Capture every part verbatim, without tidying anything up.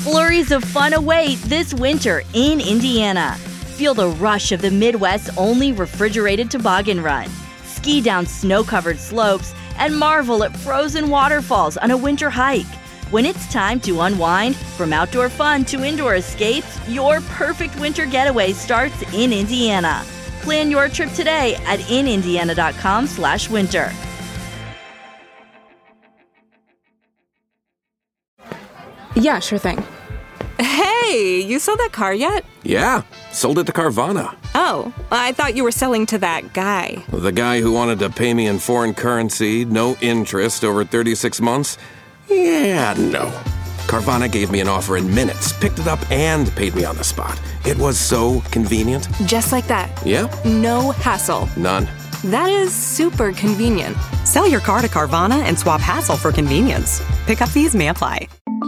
Flurries of fun await this winter in Indiana. Feel the rush of the Midwest's only refrigerated toboggan run. Ski down snow-covered slopes and marvel at frozen waterfalls on a winter hike. When it's time to unwind, from outdoor fun to indoor escapes, your perfect winter getaway starts in Indiana. Plan your trip today at in indiana dot com slash winter. Yeah, sure thing. Hey, you sold that car yet? Yeah, sold it to Carvana. Oh, I thought you were selling to that guy. The guy who wanted to pay me in foreign currency, no interest, over thirty-six months? Yeah, no. Carvana gave me an offer in minutes, picked it up, and paid me on the spot. It was so convenient. Just like that. Yeah? No hassle. None. That is super convenient. Sell your car to Carvana and swap hassle for convenience. Pickup fees may apply.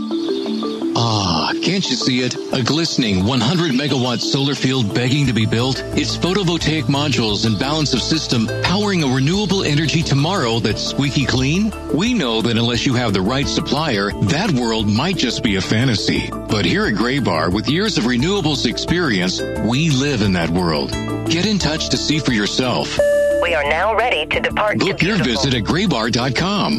Ah, can't you see it? A glistening one hundred megawatt solar field begging to be built? Its photovoltaic modules and balance of system powering a renewable energy tomorrow that's squeaky clean? We know that unless you have the right supplier, that world might just be a fantasy. But here at Graybar, with years of renewables experience, we live in that world. Get in touch to see for yourself. We are now ready to depart. Book to your visit at graybar dot com.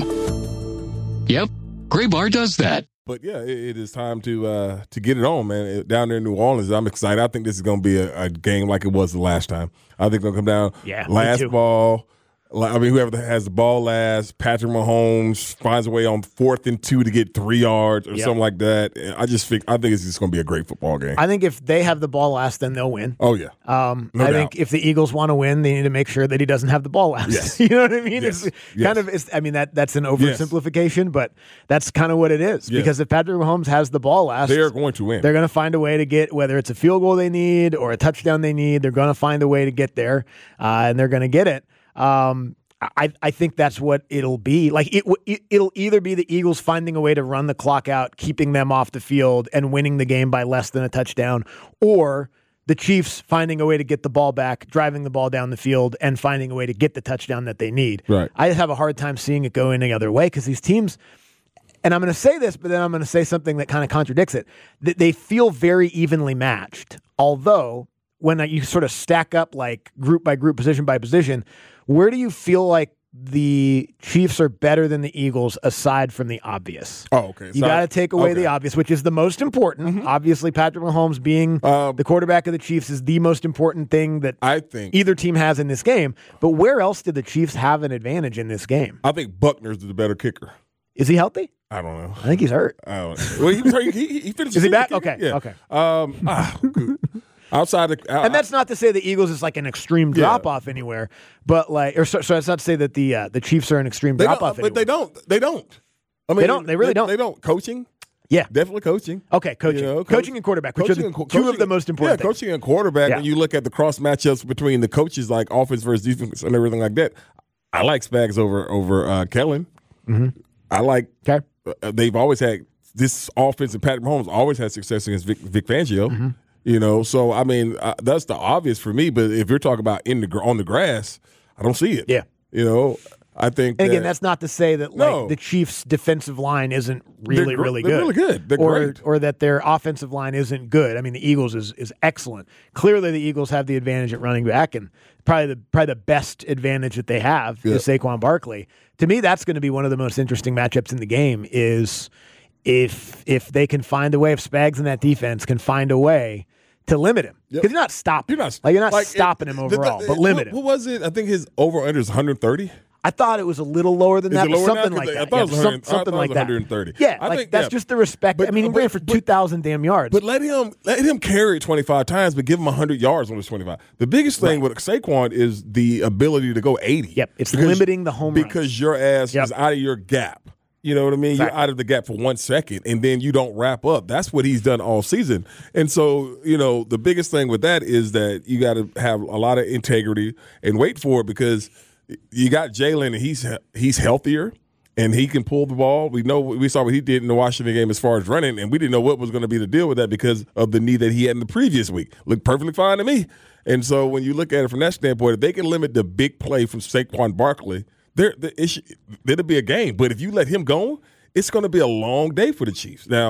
Yep, Graybar does that. But yeah, it, it is time to uh, to get it on, man. It, down there in New Orleans, I'm excited. I think this is going to be a, a game like it was the last time. I think they'll come down. Yeah, last ball. I mean, whoever has the ball last, Patrick Mahomes finds a way on fourth and two to get three yards or yep. something like that. I just think I think it's just going to be a great football game. I think if they have the ball last, then they'll win. Oh yeah. Um, no I doubt. think if the Eagles want to win, they need to make sure that he doesn't have the ball last. Yes. You know what I mean? Yes. It's yes. kind of. It's, I mean that that's an oversimplification, yes. but that's kind of what it is. Yes. Because if Patrick Mahomes has the ball last, they are going to win. They're going to find a way to get, whether it's a field goal they need or a touchdown they need. They're going to find a way to get there, uh, and they're going to get it. Um, I, I think that's what it'll be. Like it, it, it'll either be the Eagles finding a way to run the clock out, keeping them off the field, and winning the game by less than a touchdown, or the Chiefs finding a way to get the ball back, driving the ball down the field, and finding a way to get the touchdown that they need. Right. I have a hard time seeing it go any other way because these teams, and I'm going to say this, but then I'm going to say something that kind of contradicts it, that they feel very evenly matched. Although, when you sort of stack up like group by group, position by position, where do you feel like the Chiefs are better than the Eagles aside from the obvious? Oh, okay. You got to take away okay. the obvious, which is the most important. Mm-hmm. Obviously, Patrick Mahomes being um, the quarterback of the Chiefs is the most important thing that I think either team has in this game. But where else did the Chiefs have an advantage in this game? I think Buckner's the better kicker. Is he healthy? I don't know. I think he's hurt. I don't know. Well, he was hurt. He, he, he finished. Is he back? Kicking. Okay. Yeah. Okay. Um, ah, outside the, uh, and that's not to say the Eagles is like an extreme drop off yeah. anywhere, but like, or so, so that's not to say that the uh, the Chiefs are an extreme drop off. But they don't. They don't. I mean, they don't. They really they, don't. They don't. Coaching. Yeah, definitely coaching. Okay, coaching, you know, coaching coach, and quarterback, which coaching are the, and, two coaching, of the most important. Yeah, things. coaching and quarterback. Yeah. When you look at the cross matchups between the coaches, like offense versus defense and everything like that, I like Spags over over uh, Kellen. Mm-hmm. I like. Okay. Uh, they've always had this offense, and Patrick Mahomes always had success against Vic, Vic Fangio. Mm-hmm. You know, so I mean, uh, that's the obvious for me. But if you're talking about in the on the grass, I don't see it. Yeah. You know, I think. And again, that, that's not to say that like no. the Chiefs' defensive line isn't really, they're, really they're good. Really good. They're or, great. Or that their offensive line isn't good. I mean, the Eagles is is excellent. Clearly, the Eagles have the advantage at running back, and probably the probably the best advantage that they have yeah. is Saquon Barkley. To me, that's going to be one of the most interesting matchups in the game. Is if if they can find a way, if Spags in that defense can find a way to limit him, because yep. you're not stopping. You're not like you're not like stopping it, him overall, the, the, but limit him. What was it? I think his over under is one hundred thirty. I thought it was a little lower than is that, but something now? like they, that. I thought Yeah, it was one hundred, some, something I like it was that. one hundred thirty. Yeah, I like think, that's yeah. just the respect. But, I mean, he but, ran for but, two thousand damn yards. But let him let him carry it twenty-five times, but give him one hundred yards on his twenty-five. The biggest thing right. with Saquon is the ability to go eighty. Yep, it's because, limiting the home runs. Because your ass yep. is out of your gap. You know what I mean? Exactly. You're out of the gap for one second, and then you don't wrap up. That's what he's done all season. And so, you know, the biggest thing with that is that you got to have a lot of integrity and wait for it, because you got Jalen, and he's he's healthier, and he can pull the ball. We know we saw what he did in the Washington game as far as running, and we didn't know what was going to be the deal with that because of the knee that he had in the previous week. Looked perfectly fine to me. And so when you look at it from that standpoint, if they can limit the big play from Saquon Barkley, There, it should, it'll be a game. But if you let him go, it's going to be a long day for the Chiefs. Now,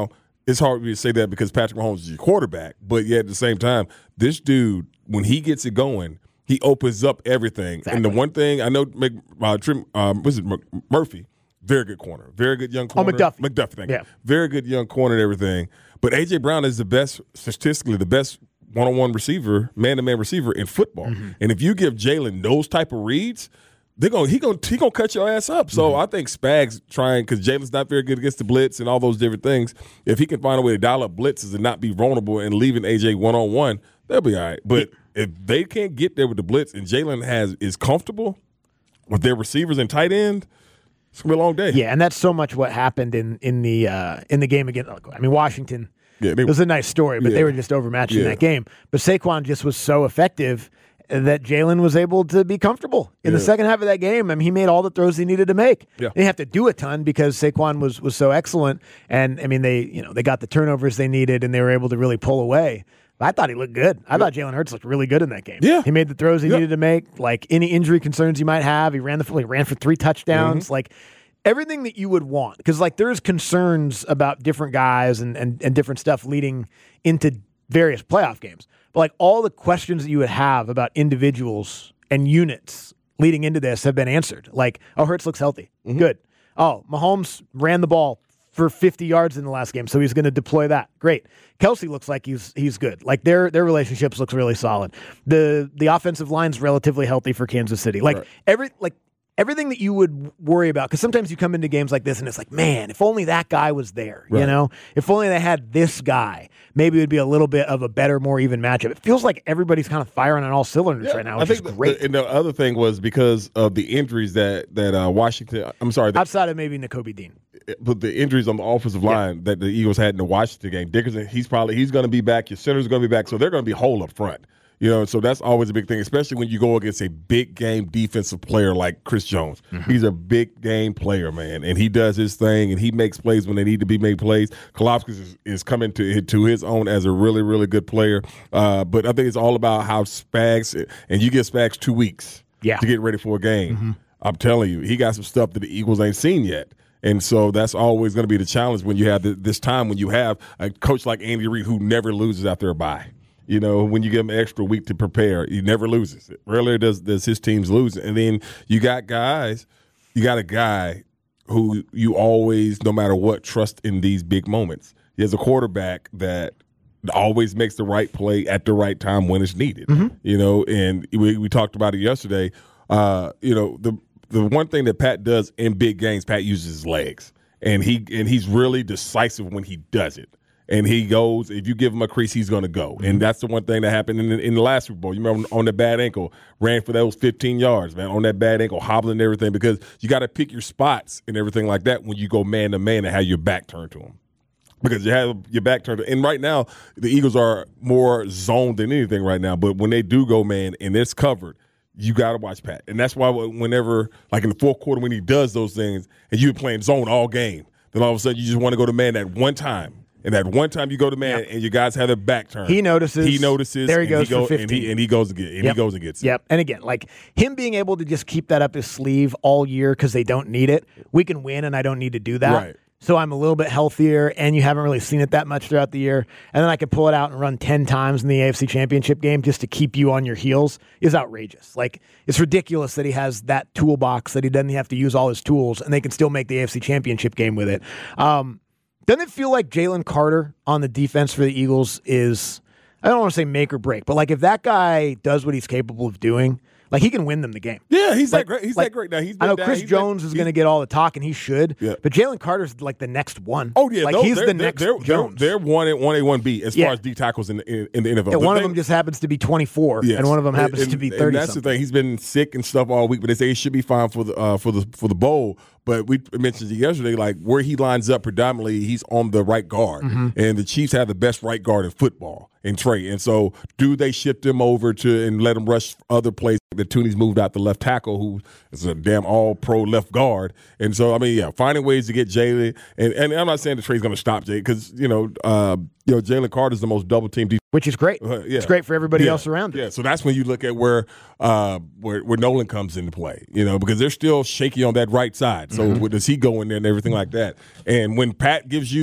it's hard for me to say that because Patrick Mahomes is your quarterback, but yet at the same time, this dude, when he gets it going, he opens up everything. Exactly. And the one thing I know, uh, Trim, um, was it Murphy? Very good corner, very good young corner. Oh, McDuffie. McDuffie, thank yeah. you. Very good young corner and everything. But A J. Brown is the best, statistically, the best one-on-one receiver, man-to-man receiver in football. Mm-hmm. And if you give Jalen those type of reads, they're going he going he going to cut your ass up. So mm-hmm. I think Spags trying, because Jalen's not very good against the blitz and all those different things. If he can find a way to dial up blitzes and not be vulnerable and leaving A J one-on-one, they'll be all right. But if they can't get there with the blitz and Jalen has is comfortable with their receivers and tight end, it's gonna be a long day. Yeah, and that's so much what happened in in the uh, in the game against. I mean, Washington. Yeah, they, it was a nice story, but yeah. they were just overmatched yeah. in that game. But Saquon just was so effective that Jalen was able to be comfortable in yeah. the second half of that game. I mean, he made all the throws he needed to make. Yeah. They didn't have to do a ton because Saquon was was so excellent, and I mean, they you know they got the turnovers they needed, and they were able to really pull away. I thought he looked good. I yeah. thought Jalen Hurts looked really good in that game. Yeah. He made the throws he yeah. needed to make. Like, any injury concerns he might have, he ran the he ran for three touchdowns. Mm-hmm. Like, everything that you would want. Because, like, there's concerns about different guys and, and, and different stuff leading into various playoff games. But, like, all the questions that you would have about individuals and units leading into this have been answered. Like, oh, Hurts looks healthy. Mm-hmm. Good. Oh, Mahomes ran the ball for fifty yards in the last game, so he's going to deploy that. Great. Kelsey looks like he's he's good. Like, their their relationships looks really solid. The the offensive line's relatively healthy for Kansas City. Like, right. every like everything that you would worry about, because sometimes you come into games like this and it's like, man, if only that guy was there, right. you know? If only they had this guy, maybe it would be a little bit of a better, more even matchup. It feels like everybody's kind of firing on all cylinders yeah, right now, which I think is great. The, and the other thing was because of the injuries that that uh, Washington, I'm sorry. The, Outside of maybe Nakobe Dean. But the injuries on the offensive line yeah. that the Eagles had in the Washington game, Dickerson, he's probably he's going to be back. Your center's going to be back, so they're going to be whole up front. You know, so that's always a big thing, especially when you go against a big game defensive player like Chris Jones. Mm-hmm. He's a big game player, man, and he does his thing, and he makes plays when they need to be made plays. Kalofsky is, is coming to to his own as a really, really good player. Uh, but I think it's all about how Spags, and you give Spags two weeks yeah. to get ready for a game. Mm-hmm. I'm telling you, he got some stuff that the Eagles ain't seen yet. And so that's always going to be the challenge when you have the, this time when you have a coach like Andy Reid who never loses after a bye. You know, when you give him an extra week to prepare, he never loses. Rarely does, does his teams lose. And then you got guys, you got a guy who you always, no matter what, trust in these big moments. He has a quarterback that always makes the right play at the right time when it's needed. Mm-hmm. You know, and we, we talked about it yesterday. Uh, you know, the the one thing that Pat does in big games, Pat uses his legs. And he and he's really decisive when he does it. And he goes, if you give him a crease, he's going to go. And that's the one thing that happened in the, in the last Super Bowl. You remember on the bad ankle, ran for those fifteen yards, man, on that bad ankle, hobbling and everything, because you got to pick your spots and everything like that when you go man-to-man and have your back turned to him. Because you have your back turned to him. And right now, the Eagles are more zoned than anything right now. But when they do go man and it's covered, you got to watch Pat. And that's why whenever, like in the fourth quarter, when he does those things and you're playing zone all game, then all of a sudden you just want to go to man that one time. And that one time you go to man yep. and your guys have their back turned. He notices. He notices. There he goes he go, for fifteen. And he, and he goes and, get, and yep. he goes and gets it. Yep. And again, like him being able to just keep that up his sleeve all year because they don't need it. We can win and I don't need to do that. Right. So I'm a little bit healthier and you haven't really seen it that much throughout the year. And then I can pull it out and run ten times in the A F C Championship game just to keep you on your heels is outrageous. Like, it's ridiculous that he has that toolbox, that he doesn't have to use all his tools and they can still make the A F C Championship game with it. Um, Doesn't it feel like Jalen Carter on the defense for the Eagles is, I don't want to say make or break, but like if that guy does what he's capable of doing, like he can win them the game. Yeah, he's like, that great. He's like, that great now. He's I know down, Chris he's Jones been, is going to get all the talk, and he should. Yeah. But Jalen Carter's like the next one. Oh yeah, like no, he's they're, the they're, next they're, Jones. They're, they're one A, one A, one B as yeah. far as D tackles in the, in, in the N F L. Yeah, one thing, of them just happens to be twenty-four, yes. and one of them happens and, to be and, thirty. And that's something. the thing. He's been sick and stuff all week, but they say he should be fine for the uh, for the for the bowl. But we mentioned it yesterday, like where he lines up predominantly, he's on the right guard, mm-hmm. and the Chiefs have the best right guard in football in Trey. And so, do they shift him over to and let him rush other places? The Tooney's moved out the left tackle, who is a damn all-pro left guard. And so, I mean, yeah, finding ways to get Jalen. And, and I'm not saying that Trey's going to stop Jay because, you know, uh, you know, Jalen Carter's the most double-team defense. Which is great. Uh, yeah. It's great for everybody yeah. else around it. Yeah, so that's when you look at where, uh, where where Nolan comes into play, you know, because they're still shaky on that right side. So mm-hmm. where does he go in there and everything like that? And when Pat gives you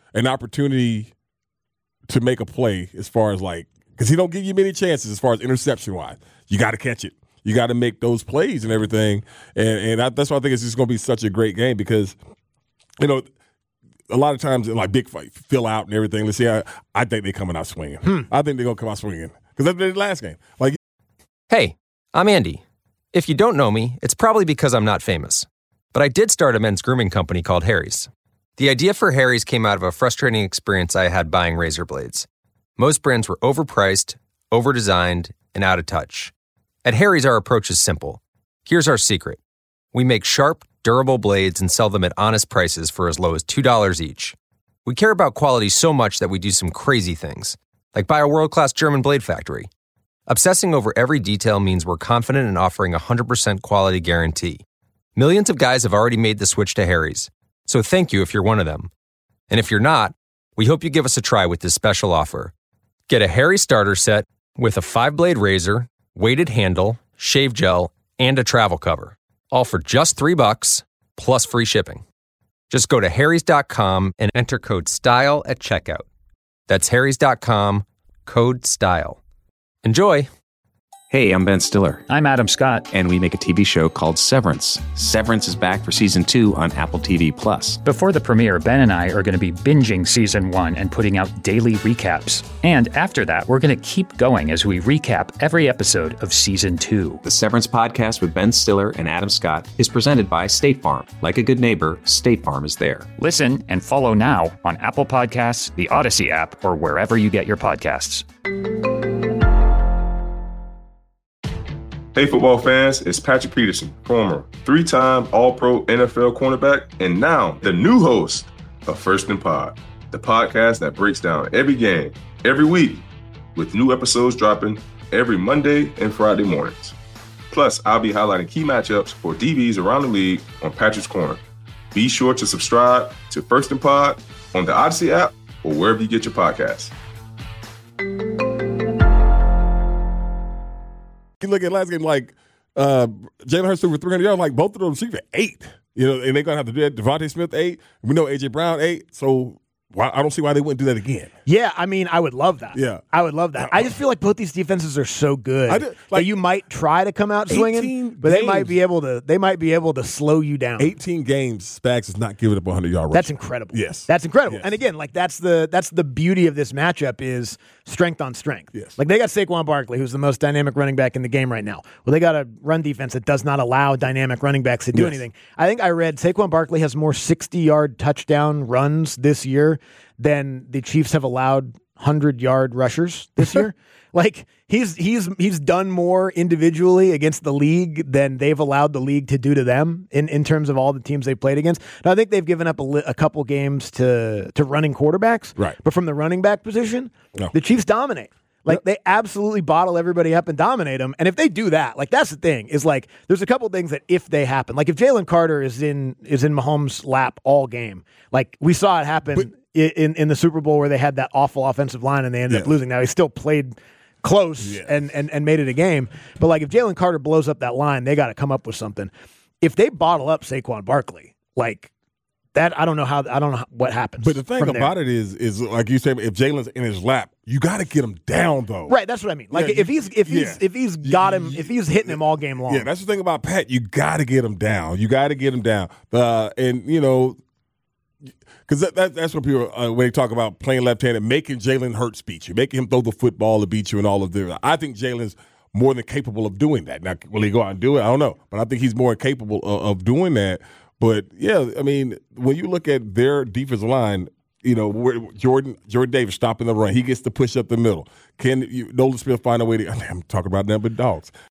an opportunity to make a play as far as like, because he don't give you many chances as far as interception wise. You got to catch it. You got to make those plays and everything. And and I, that's why I think it's just going to be such a great game because, you know, a lot of times in like big fight, fill out and everything. Let's see, I, I think they're coming out swinging. Hmm. I think they're going to come out swinging because that's their last game. Like, hey, I'm Andy. If you don't know me, it's probably because I'm not famous. But I did start a men's grooming company called Harry's. The idea for Harry's came out of a frustrating experience I had buying razor blades. Most brands were overpriced, overdesigned, and out of touch. At Harry's, our approach is simple. Here's our secret. We make sharp, durable blades and sell them at honest prices for as low as two dollars each. We care about quality so much that we do some crazy things, like buy a world-class German blade factory. Obsessing over every detail means we're confident in offering a one hundred percent quality guarantee. Millions of guys have already made the switch to Harry's, so thank you if you're one of them. And if you're not, we hope you give us a try with this special offer. Get a Harry starter set with a five-blade razor, weighted handle, shave gel, and a travel cover. All for just three bucks, plus free shipping. Just go to harrys dot com and enter code STYLE at checkout. That's harrys dot com, code STYLE. Enjoy! Hey, I'm Ben Stiller. I'm Adam Scott. And we make a T V show called Severance. Severance is back for season two on Apple T V Plus. Before the premiere, Ben and I are going to be binging season one and putting out daily recaps. And after that, we're going to keep going as we recap every episode of season two. The Severance podcast with Ben Stiller and Adam Scott is presented by State Farm. Like a good neighbor, State Farm is there. Listen and follow now on Apple Podcasts, the Odyssey app, or wherever you get your podcasts. Hey, football fans, it's Patrick Peterson, former three-time All-Pro N F L cornerback, and now the new host of First and Pod, the podcast that breaks down every game, every week, with new episodes dropping every Monday and Friday mornings. Plus, I'll be highlighting key matchups for D Bs around the league on Patrick's Corner. Be sure to subscribe to First and Pod on the Odyssey app or wherever you get your podcasts. You look at last game, like uh, Jalen Hurts threw for three hundred yards, like both of them received eight. You know, and they're going to have to do that. Devontae Smith, eight. We know A J Brown, eight. So why, I don't see why they wouldn't do that again. Yeah, I mean, I would love that. Yeah. I would love that. I just feel like both these defenses are so good I did, like, that you might try to come out swinging, but games. they might be able to They might be able to slow you down. eighteen games, Spags is not giving up a hundred-yard rush. That's incredible. Yes. That's incredible. Yes. And again, like that's the that's the beauty of this matchup is strength on strength. Yes. Like they got Saquon Barkley, who's the most dynamic running back in the game right now. Well, they got a run defense that does not allow dynamic running backs to do yes. anything. I think I read Saquon Barkley has more sixty-yard touchdown runs this year than the Chiefs have allowed hundred-yard rushers this year. Like he's he's he's done more individually against the league than they've allowed the league to do to them in, in terms of all the teams they've played against. Now, I think they've given up a, li- a couple games to to running quarterbacks, right? But from the running back position, no. the Chiefs dominate. Like, they absolutely bottle everybody up and dominate them. And if they do that, like, that's the thing, is, like, there's a couple things that if they happen, like, if Jalen Carter is in is in Mahomes' lap all game, like, we saw it happen but, in, in the Super Bowl where they had that awful offensive line and they ended yeah. up losing. Now, he still played close yeah. and, and, and made it a game. But, like, if Jalen Carter blows up that line, they got to come up with something. If they bottle up Saquon Barkley, like, that, I don't know how, I don't know what happens. But the thing about there. it is, is like you said, if Jalen's in his lap, you got to get him down, though. Right, that's what I mean. Like, yeah, if he's if he's yeah. if he's got him, if he's hitting him all game long. Yeah, that's the thing about Pat. You got to get him down. You got to get him down. Uh, and you know, because that, that, that's what people uh, when they talk about playing left-handed, making Jalen Hurts beat you, making him throw the football to beat you, and all of that. I think Jalen's more than capable of doing that. Now, will he go out and do it? I don't know, but I think he's more capable of, of doing that. But, yeah, I mean, when you look at their defensive line, you know, where Jordan Jordan Davis stopping the run. He gets to push up the middle. Can you, Nolan Smith find a way to – I'm talking about them, but dogs.